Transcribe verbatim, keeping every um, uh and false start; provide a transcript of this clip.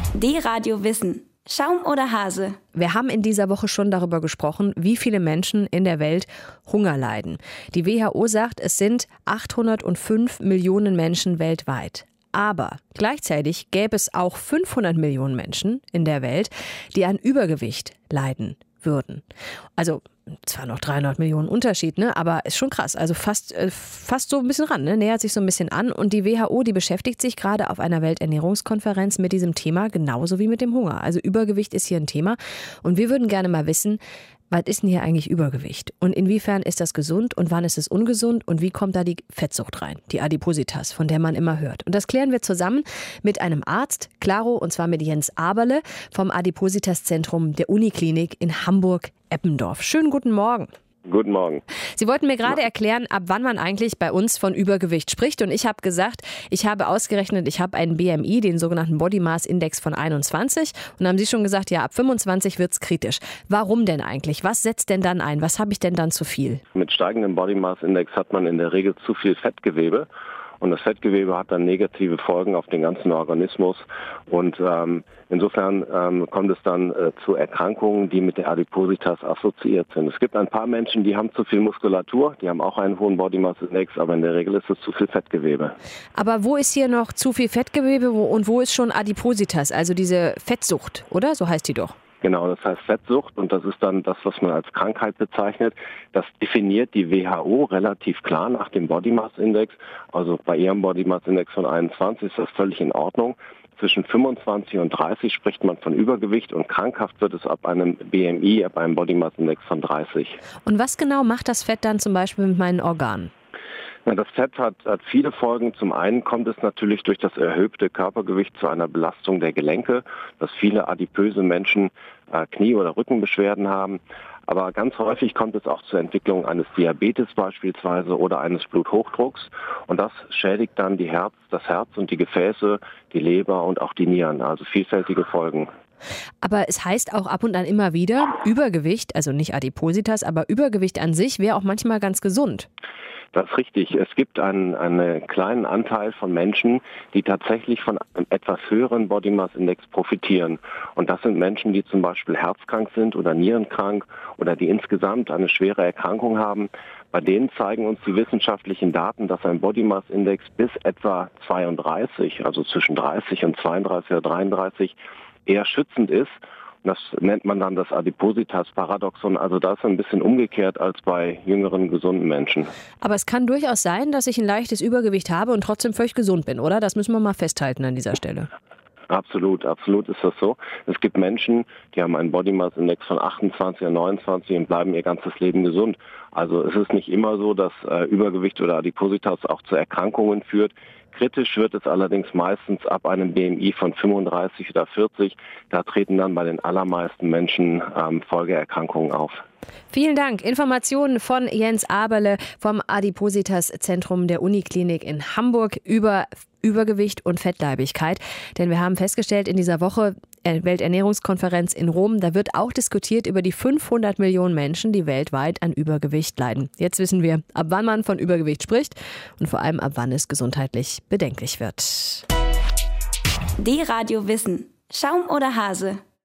D-Radio Wissen. Schaum oder Hase? Wir haben in dieser Woche schon darüber gesprochen, wie viele Menschen in der Welt Hunger leiden. Die W H O sagt, es sind achthundertfünf Millionen Menschen weltweit. Aber gleichzeitig gäbe es auch fünfhundert Millionen Menschen in der Welt, die an Übergewicht leiden würden. Also zwar noch dreihundert Millionen Unterschied, ne, aber ist schon krass. Also fast, äh, fast so ein bisschen ran, ne, nähert sich so ein bisschen an. Und die W H O, die beschäftigt sich gerade auf einer Welternährungskonferenz mit diesem Thema, genauso wie mit dem Hunger. Also Übergewicht ist hier ein Thema. Und wir würden gerne mal wissen, was ist denn hier eigentlich Übergewicht? Und inwiefern ist das gesund und wann ist es ungesund? Und wie kommt da die Fettsucht rein, die Adipositas, von der man immer hört? Und das klären wir zusammen mit einem Arzt, klaro, und zwar mit Jens Aberle vom Adipositas-Zentrum der Uniklinik in Hamburg-Eppendorf. Schönen guten Morgen. Guten Morgen. Sie wollten mir gerade erklären, ab wann man eigentlich bei uns von Übergewicht spricht. Und ich habe gesagt, ich habe ausgerechnet, ich habe einen B M I, den sogenannten Body Mass Index von einundzwanzig. Und dann haben Sie schon gesagt, ja, ab fünfundzwanzig wird es kritisch. Warum denn eigentlich? Was setzt denn dann ein? Was habe ich denn dann zu viel? Mit steigendem Body Mass Index hat man in der Regel zu viel Fettgewebe. Und das Fettgewebe hat dann negative Folgen auf den ganzen Organismus. Und ähm, insofern ähm, kommt es dann äh, zu Erkrankungen, die mit der Adipositas assoziiert sind. Es gibt ein paar Menschen, die haben zu viel Muskulatur, die haben auch einen hohen Body Mass Index, aber in der Regel ist es zu viel Fettgewebe. Aber wo ist hier noch zu viel Fettgewebe und wo ist schon Adipositas, also diese Fettsucht, oder? So heißt die doch. Genau, das heißt Fettsucht, und das ist dann das, was man als Krankheit bezeichnet. Das definiert die W H O relativ klar nach dem Body Mass Index. Also bei ihrem Body Mass Index von einundzwanzig ist das völlig in Ordnung. Zwischen fünfundzwanzig und dreißig spricht man von Übergewicht, und krankhaft wird es ab einem B M I, ab einem Body Mass Index von dreißig. Und was genau macht das Fett dann zum Beispiel mit meinen Organen? Das Fett hat, hat viele Folgen. Zum einen kommt es natürlich durch das erhöhte Körpergewicht zu einer Belastung der Gelenke, dass viele adipöse Menschen äh, Knie- oder Rückenbeschwerden haben. Aber ganz häufig kommt es auch zur Entwicklung eines Diabetes beispielsweise oder eines Bluthochdrucks. Und das schädigt dann die Herz, das Herz und die Gefäße, die Leber und auch die Nieren. Also vielfältige Folgen. Aber es heißt auch ab und an immer wieder, Übergewicht, also nicht Adipositas, aber Übergewicht an sich wäre auch manchmal ganz gesund. Das ist richtig. Es gibt einen, einen kleinen Anteil von Menschen, die tatsächlich von einem etwas höheren Body Mass Index profitieren. Und das sind Menschen, die zum Beispiel herzkrank sind oder nierenkrank oder die insgesamt eine schwere Erkrankung haben. Bei denen zeigen uns die wissenschaftlichen Daten, dass ein Body Mass Index bis etwa zweiunddreißig, also zwischen dreißig und zweiunddreißig oder dreiunddreißig, eher schützend ist. Das nennt man dann das Adipositas-Paradoxon. Also das ist ein bisschen umgekehrt als bei jüngeren, gesunden Menschen. Aber es kann durchaus sein, dass ich ein leichtes Übergewicht habe und trotzdem völlig gesund bin, oder? Das müssen wir mal festhalten an dieser Stelle. Absolut, absolut ist das so. Es gibt Menschen, die haben einen Body Mass Index von achtundzwanzig oder neunundzwanzig und bleiben ihr ganzes Leben gesund. Also es ist nicht immer so, dass äh, Übergewicht oder Adipositas auch zu Erkrankungen führt. Kritisch wird es allerdings meistens ab einem B M I von fünfunddreißig oder vierzig. Da treten dann bei den allermeisten Menschen ähm, Folgeerkrankungen auf. Vielen Dank. Informationen von Jens Aberle vom Adipositas-Zentrum der Uniklinik in Hamburg über Übergewicht und Fettleibigkeit. Denn wir haben festgestellt, in dieser Woche Welternährungskonferenz in Rom, da wird auch diskutiert über die fünfhundert Millionen Menschen, die weltweit an Übergewicht leiden. Jetzt wissen wir, ab wann man von Übergewicht spricht und vor allem ab wann es gesundheitlich bedenklich wird. D-Radio Wissen. Schaum oder Hase?